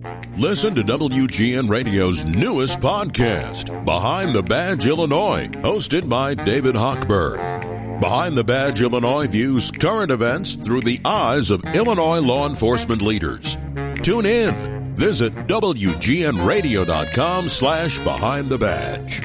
Listen to WGN Radio's newest podcast, Behind the Badge Illinois, hosted by David Hochberg. Behind the Badge Illinois views current events through the eyes of Illinois law enforcement leaders. Tune in. Visit WGNRadio.com/Behind the Badge.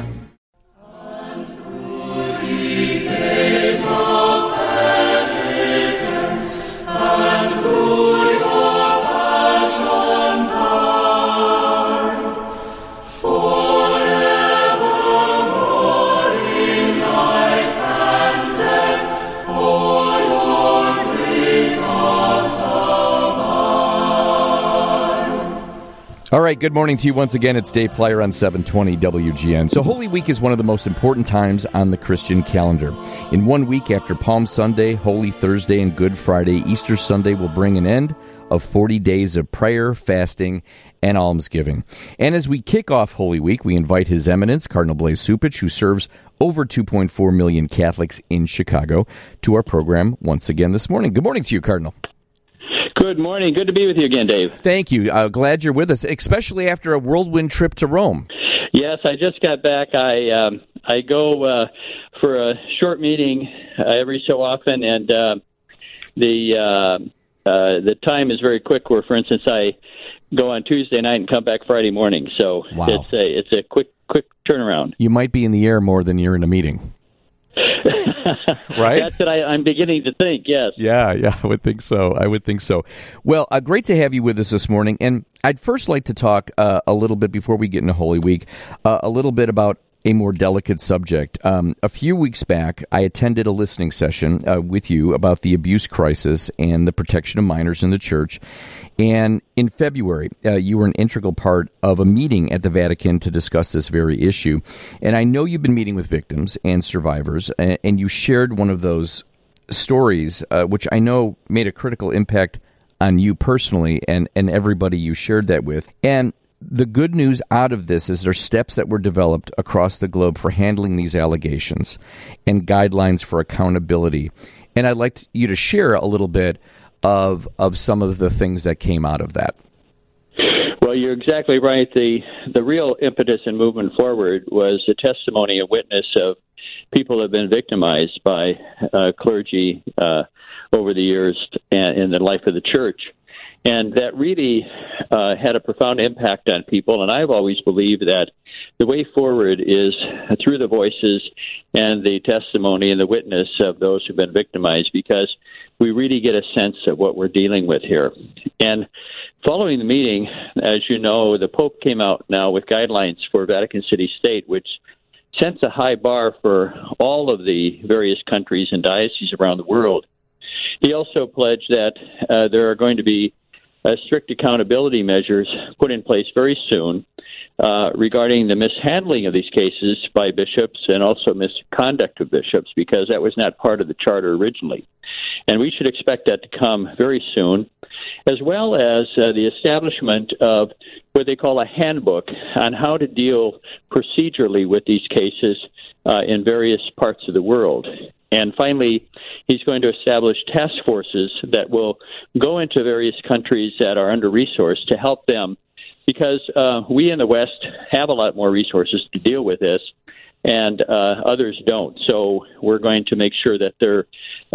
All right, good morning to you once again. It's Dave Plyer on 720 WGN. So Holy Week is one of the most important times on the Christian calendar. In 1 week after Palm Sunday, Holy Thursday, and Good Friday, Easter Sunday will bring an end of 40 days of prayer, fasting, and almsgiving. And as we kick off Holy Week, we invite His Eminence, Cardinal Blaise Cupich, who serves over 2.4 million Catholics in Chicago, to our program once again this morning. Good morning to you, Cardinal. Good morning. Good to be with you again, Dave. Thank you. Glad you're with us, especially after a whirlwind trip to Rome. Yes, I just got back. I go for a short meeting every so often, and the time is very quick. Where, for instance, I go on Tuesday night and come back Friday morning. So wow. It's a quick turnaround. You might be in the air more than you're in a meeting. Right? That's what I'm beginning to think, yes. Yeah, I would think so. Well, great to have you with us this morning. And I'd first like to talk a little bit, before we get into Holy Week, a little bit about a more delicate subject. A few weeks back, I attended a listening session with you about the abuse crisis and the protection of minors in the church. And in February, you were an integral part of a meeting at the Vatican to discuss this very issue. And I know you've been meeting with victims and survivors, and you shared one of those stories, which I know made a critical impact on you personally and everybody you shared that with. And the good news out of this is there's steps that were developed across the globe for handling these allegations and guidelines for accountability. And I'd like you to share a little bit of some of the things that came out of that. Well, you're exactly right. The real impetus and movement forward was the testimony and witness of people who have been victimized by clergy over the years in the life of the church. And that really had a profound impact on people. And I've always believed that the way forward is through the voices and the testimony and the witness of those who've been victimized, because we really get a sense of what we're dealing with here. And following the meeting, as you know, the Pope came out now with guidelines for Vatican City State, which sets a high bar for all of the various countries and dioceses around the world. He also pledged that there are going to be strict accountability measures put in place very soon regarding the mishandling of these cases by bishops and also misconduct of bishops, because that was not part of the charter originally. And we should expect that to come very soon, as well as the establishment of what they call a handbook on how to deal procedurally with these cases in various parts of the world. And finally, he's going to establish task forces that will go into various countries that are under-resourced to help them, because we in the West have a lot more resources to deal with this, and others don't. So we're going to make sure that they're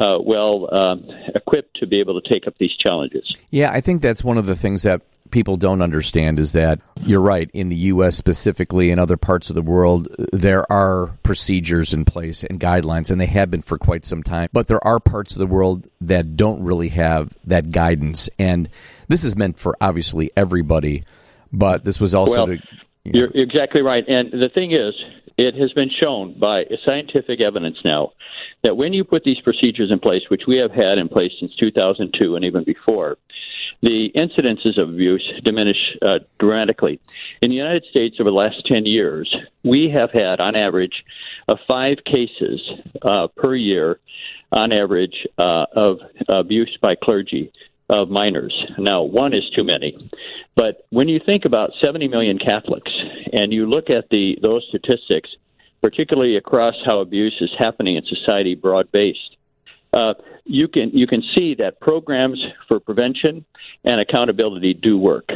equipped to be able to take up these challenges. Yeah, I think that's one of the things that people don't understand, is that you're right, in the U.S. specifically and other parts of the world, there are procedures in place and guidelines, and they have been for quite some time. But there are parts of the world that don't really have that guidance. And this is meant for, obviously, everybody, but this was also You're exactly right. And the thing is, it has been shown by scientific evidence now that when you put these procedures in place, which we have had in place since 2002 and even before, the incidences of abuse diminish dramatically. In the United States, over the last 10 years, we have had, on average, 5 cases per year, on average, of abuse by clergy of minors. Now, 1 is too many. But when you think about 70 million Catholics, and you look at those statistics, particularly across how abuse is happening in society broad-based, you can see that programs for prevention and accountability do work.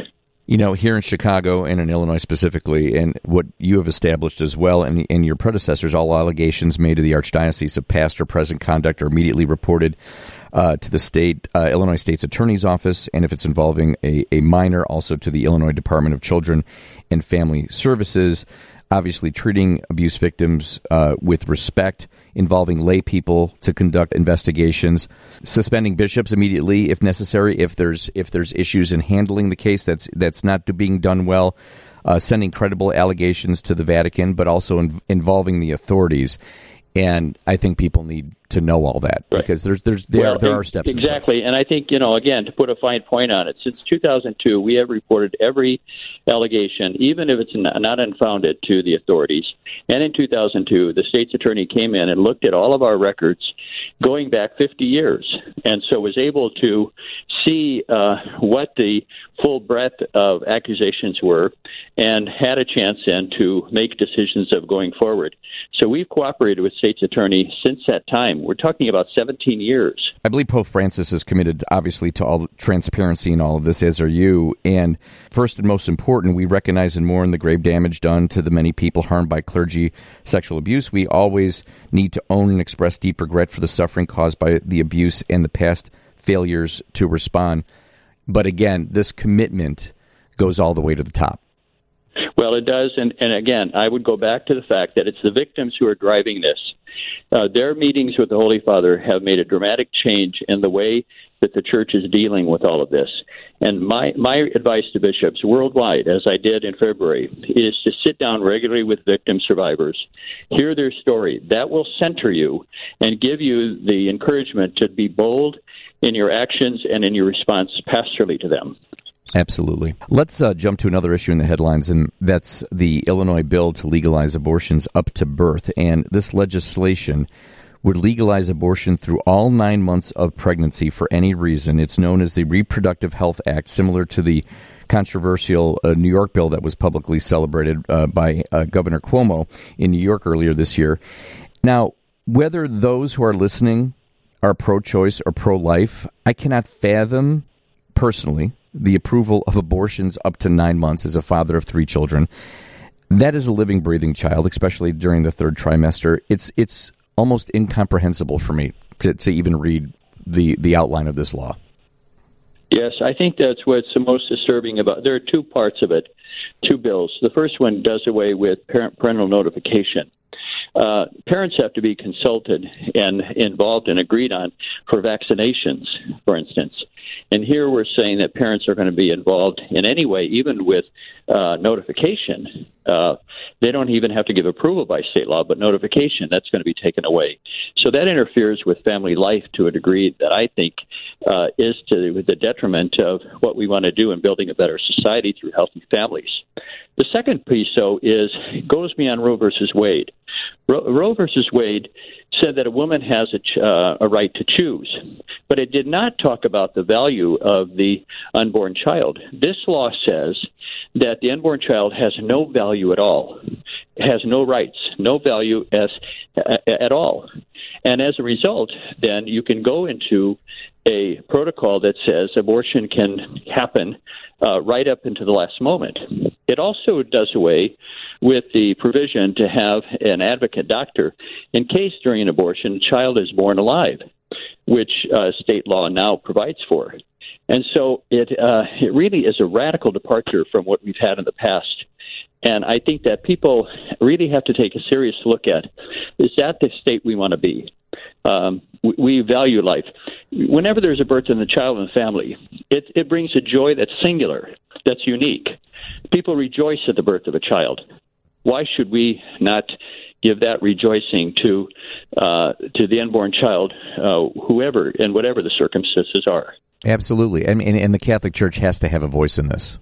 Here in Chicago and in Illinois specifically, and what you have established as well, and your predecessors, all allegations made to the Archdiocese of past or present conduct are immediately reported to the Illinois State's Attorney's Office, and if it's involving a minor, also to the Illinois Department of Children and Family Services. Obviously, treating abuse victims with respect, involving lay people to conduct investigations, suspending bishops immediately if necessary, if there's issues in handling the case that's not being done well, sending credible allegations to the Vatican, but also involving the authorities. And I think people need to know all that, right, because there are steps. Exactly, and I think, again, to put a fine point on it, since 2002, we have reported every allegation, even if it's not unfounded, to the authorities. And in 2002, the state's attorney came in and looked at all of our records going back 50 years, and so was able to see what the full breadth of accusations were and had a chance then to make decisions of going forward. So we've cooperated with state's attorney since that time. We're talking about 17 years. I believe Pope Francis is committed, obviously, to all transparency in all of this, as are you. And first and most important, we recognize and mourn the grave damage done to the many people harmed by clergy sexual abuse. We always need to own and express deep regret for the suffering caused by the abuse and the past failures to respond. But again, this commitment goes all the way to the top. Well, it does, and again, I would go back to the fact that it's the victims who are driving this. Their meetings with the Holy Father have made a dramatic change in the way that the Church is dealing with all of this. And my advice to bishops worldwide, as I did in February, is to sit down regularly with victim survivors, hear their story. That will center you and give you the encouragement to be bold in your actions and in your response pastorally to them. Absolutely. Let's jump to another issue in the headlines, and that's the Illinois bill to legalize abortions up to birth. And this legislation would legalize abortion through all 9 months of pregnancy for any reason. It's known as the Reproductive Health Act, similar to the controversial New York bill that was publicly celebrated by Governor Cuomo in New York earlier this year. Now, whether those who are listening are pro-choice or pro-life, I cannot fathom personally the approval of abortions up to 9 months as a father of 3 children. That is a living, breathing child, especially during the third trimester. It's almost incomprehensible for me to even read the outline of this law. Yes, I think that's what's the most disturbing about. There are 2 parts of it, 2 bills. The first one does away with parental notification. Parents have to be consulted and involved and agreed on for vaccinations, for instance. And here we're saying that parents are going to be involved in any way, even with notification. They don't even have to give approval by state law, but notification, that's going to be taken away. So that interferes with family life to a degree that I think is to the detriment of what we want to do in building a better society through healthy families. The second piece, though, goes beyond Roe versus Wade. Roe versus Wade said that a woman has a right to choose, but it did not talk about the value of the unborn child. This law says that the unborn child has no value at all, has no rights, no value at all. And as a result, then you can go into a protocol that says abortion can happen right up into the last moment. It also does away with the provision to have an advocate doctor in case during an abortion a child is born alive, which state law now provides for. And so it really is a radical departure from what we've had in the past. And I think that people really have to take a serious look at, is that the state we want to be? We value life. Whenever there's a birth in the child and the family, it brings a joy that's singular, that's unique. People rejoice at the birth of a child. Why should we not give that rejoicing to the unborn child, whoever and whatever the circumstances are? Absolutely. And the Catholic Church has to have a voice in this.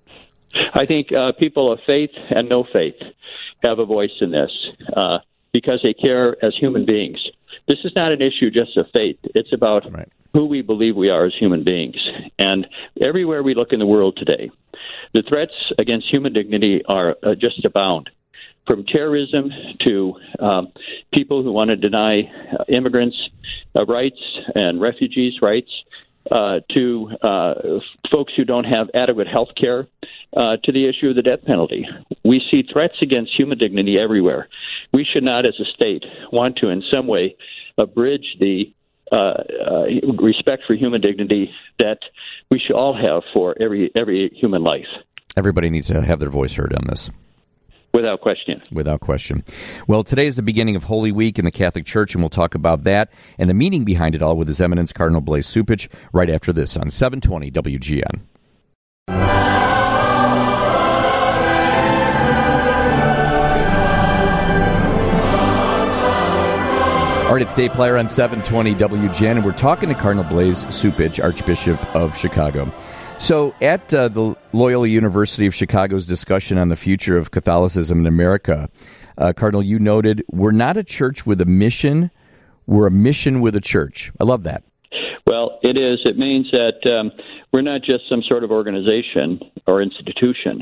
I think people of faith and no faith have a voice in this because they care as human beings. This is not an issue just of faith. It's about who we believe we are as human beings. And everywhere we look in the world today, the threats against human dignity are just abound. From terrorism to people who want to deny immigrants rights and refugees rights, to folks who don't have adequate health care, to the issue of the death penalty. We see threats against human dignity everywhere. We should not, as a state, want to in some way abridge the respect for human dignity that we should all have for every human life. Everybody needs to have their voice heard on this. Without question. Without question. Well, today is the beginning of Holy Week in the Catholic Church, and we'll talk about that and the meaning behind it all with His Eminence Cardinal Blase Cupich right after this on 720 WGN. All right, it's Dave Plyer on 720 WGN, and we're talking to Cardinal Blase Cupich, Archbishop of Chicago. So at the Loyola University of Chicago's discussion on the future of Catholicism in America, Cardinal, you noted, we're not a church with a mission, we're a mission with a church. I love that. Well, it is. It means that we're not just some sort of organization or institution.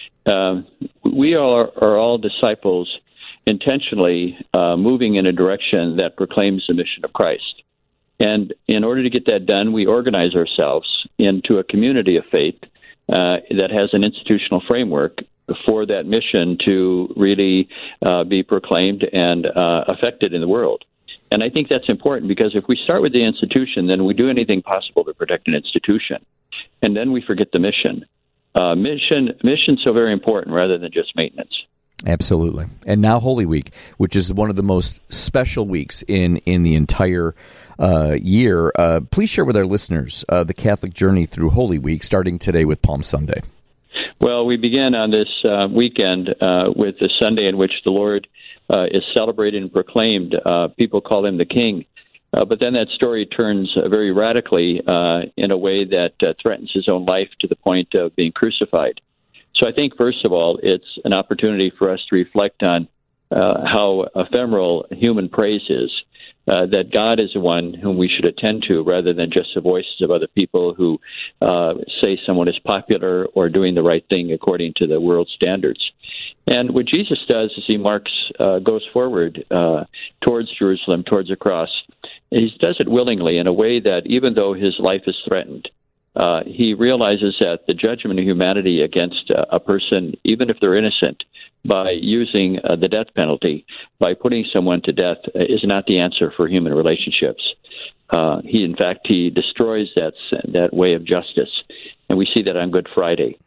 We are all disciples intentionally moving in a direction that proclaims the mission of Christ. And in order to get that done, we organize ourselves into a community of faith that has an institutional framework for that mission to really be proclaimed and affected in the world. And I think that's important because if we start with the institution, then we do anything possible to protect an institution. And then we forget the mission. Mission's so very important rather than just maintenance. Absolutely. And now Holy Week, which is one of the most special weeks in the entire year. Please share with our listeners the Catholic journey through Holy Week, starting today with Palm Sunday. Well, we begin on this weekend with the Sunday in which the Lord is celebrated and proclaimed. People call him the King. But then that story turns very radically in a way that threatens his own life to the point of being crucified. So I think, first of all, it's an opportunity for us to reflect on how ephemeral human praise is, that God is the one whom we should attend to rather than just the voices of other people who say someone is popular or doing the right thing according to the world's standards. And what Jesus does is he goes forward towards Jerusalem, towards the cross. And he does it willingly in a way that even though his life is threatened, he realizes that the judgment of humanity against a person, even if they're innocent, by using the death penalty, by putting someone to death, is not the answer for human relationships. He destroys that way of justice, and we see that on Good Friday.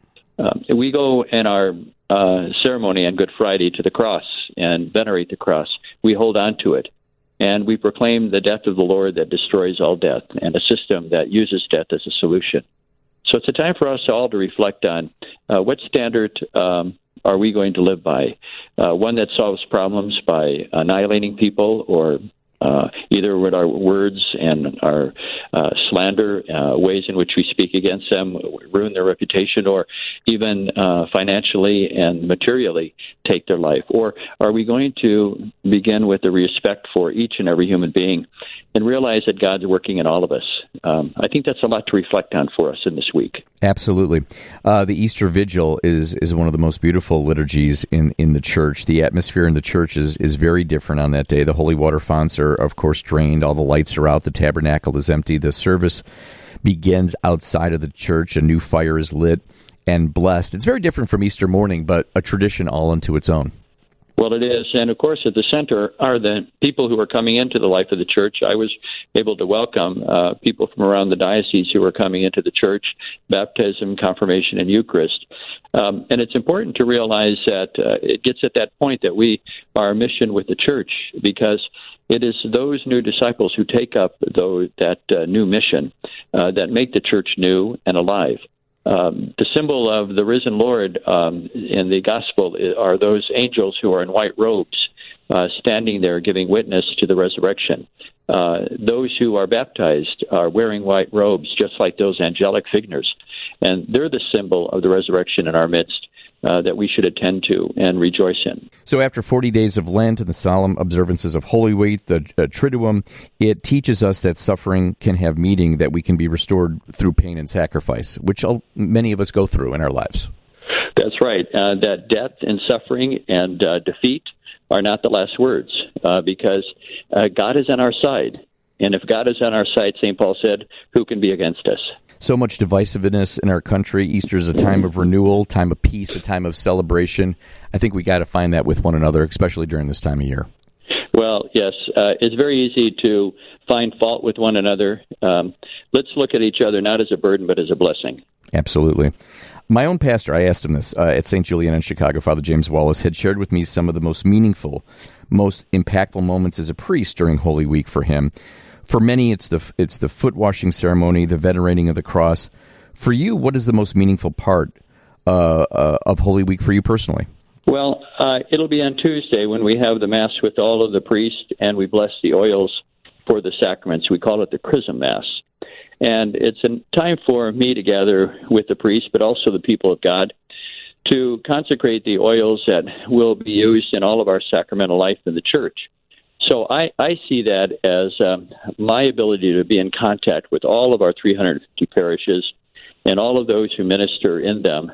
We go in our ceremony on Good Friday to the cross and venerate the cross. We hold on to it. And we proclaim the death of the Lord that destroys all death and a system that uses death as a solution. So it's a time for us all to reflect on what standard are we going to live by? One that solves problems by annihilating people or either with our words and our slander, ways in which we speak against them, ruin their reputation, or even financially and materially take their life? Or are we going to begin with the respect for each and every human being and realize that God's working in all of us? I think that's a lot to reflect on for us in this week. Absolutely. The Easter Vigil is one of the most beautiful liturgies in the church. The atmosphere in the church is very different on that day. The holy water fonts are, of course, drained. All the lights are out. The tabernacle is empty. The service begins outside of the church. A new fire is lit and blessed. It's very different from Easter morning, but a tradition all unto its own. Well, it is. And, of course, at the center are the people who are coming into the life of the church. I was able to welcome people from around the diocese who are coming into the church, baptism, confirmation, and Eucharist. And it's important to realize that it gets at that point that we are a mission with the church, because it is those new disciples who take up that new mission that make the church new and alive. The symbol of the risen Lord in the gospel are those angels who are in white robes standing there giving witness to the resurrection. Those who are baptized are wearing white robes just like those angelic figures, and they're the symbol of the resurrection in our midst that we should attend to and rejoice in. So after 40 days of Lent and the solemn observances of Holy Week, the Triduum, it teaches us that suffering can have meaning, that we can be restored through pain and sacrifice, which many of us go through in our lives. That's right. That death and suffering and defeat are not the last words, because God is on our side. And if God is on our side, St. Paul said, who can be against us? So much divisiveness in our country. Easter is a time of renewal, time of peace, a time of celebration. I think we got to find that with one another, especially during this time of year. Well, yes, it's very easy to find fault with one another. Let's look at each other not as a burden, but as a blessing. Absolutely. My own pastor, I asked him this at St. Julian in Chicago, Father James Wallace, had shared with me some of the most meaningful, most impactful moments as a priest during Holy Week for him. For many, it's the foot washing ceremony, the venerating of the cross. For you, what is the most meaningful part of Holy Week for you personally? Well, it'll be on Tuesday when we have the Mass with all of the priests and we bless the oils for the sacraments. We call it the Chrism Mass. And it's a time for me to gather with the priests, but also the people of God, to consecrate the oils that will be used in all of our sacramental life in the church. So I see that as my ability to be in contact with all of our 350 parishes and all of those who minister in them,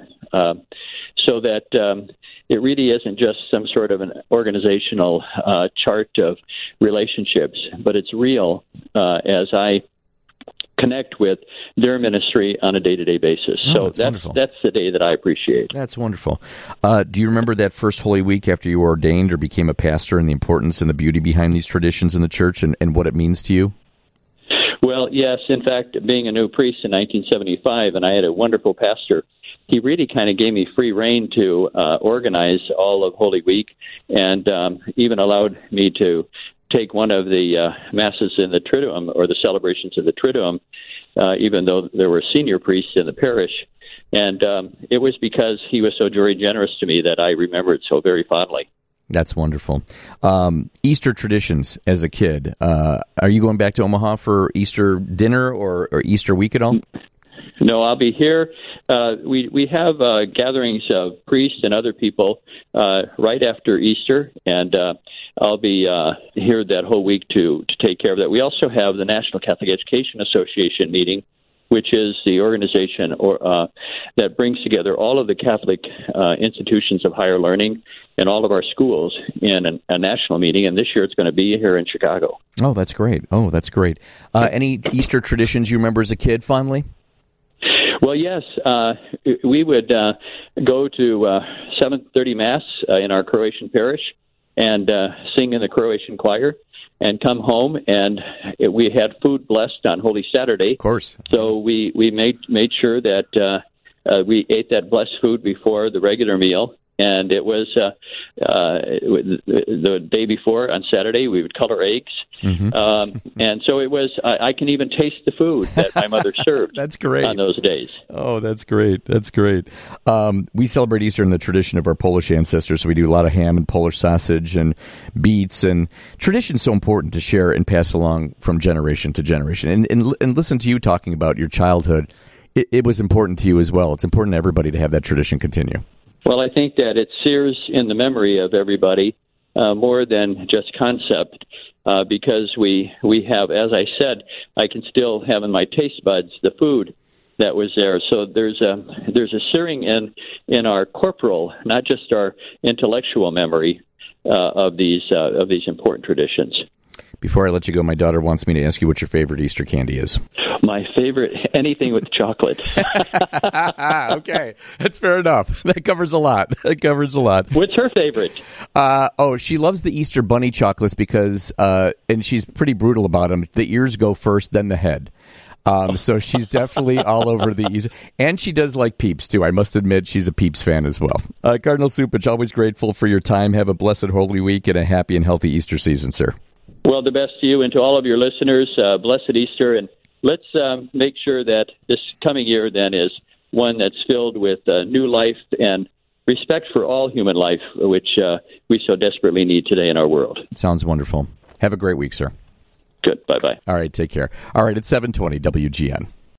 so that it really isn't just some sort of an organizational chart of relationships, but it's real as I connect with their ministry on a day-to-day basis. Oh, so that's the day that I appreciate. That's wonderful. Do you remember that first Holy Week after you were ordained or became a pastor and the importance and the beauty behind these traditions in the church and what it means to you? Well, yes. In fact, being a new priest in 1975, and I had a wonderful pastor, he really kind of gave me free rein to organize all of Holy Week and even allowed me to take one of the masses in the Triduum, or the celebrations of the Triduum, even though there were senior priests in the parish. And it was because he was so very generous to me that I remember it so very fondly. That's wonderful. Easter traditions as a kid. Are you going back to Omaha for Easter dinner or Easter week at all? No, I'll be here. We have gatherings of priests and other people right after Easter, and I'll be here that whole week to take care of that. We also have the National Catholic Education Association meeting, which is the organization that brings together all of the Catholic institutions of higher learning and all of our schools in a national meeting, and this year it's going to be here in Chicago. Oh, that's great. Any Easter traditions you remember as a kid fondly? Well, yes. We would go to 7:30 Mass in our Croatian parish and sing in the Croatian choir and come home, and we had food blessed on Holy Saturday. Of course. So we made sure that we ate that blessed food before the regular meal. And it was the day before, on Saturday, we would color eggs. Mm-hmm. And so it was, I can even taste the food that my mother served. That's great. On those days. Oh, that's great. That's great. We celebrate Easter in the tradition of our Polish ancestors. So we do a lot of ham and Polish sausage and beets. And tradition's so important to share and pass along from generation to generation. And listen to you talking about your childhood. It was important to you as well. It's important to everybody to have that tradition continue. Well, I think that it sears in the memory of everybody more than just concept, because we have, as I said, I can still have in my taste buds the food that was there. So there's a searing in our corporal, not just our intellectual memory of these important traditions. Before I let you go, my daughter wants me to ask you what your favorite Easter candy is. My favorite, anything with chocolate. Okay, that's fair enough. That covers a lot. What's her favorite? She loves the Easter bunny chocolates because, and she's pretty brutal about them, the ears go first, then the head. So she's definitely all over the Easter. And she does like Peeps, too. I must admit she's a Peeps fan as well. Cardinal Cupich, always grateful for your time. Have a blessed Holy Week and a happy and healthy Easter season, sir. Well, the best to you and to all of your listeners. Blessed Easter, and let's make sure that this coming year then is one that's filled with new life and respect for all human life, which we so desperately need today in our world. Sounds wonderful. Have a great week, sir. Good. Bye-bye. All right, take care. All right, it's 7:20 WGN.